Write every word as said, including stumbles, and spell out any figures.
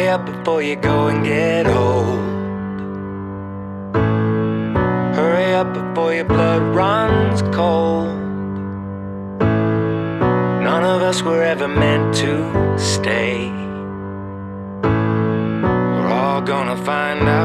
up before you go and get old. Hurry up before your blood runs cold. None of us were ever meant to stay. We're all gonna find out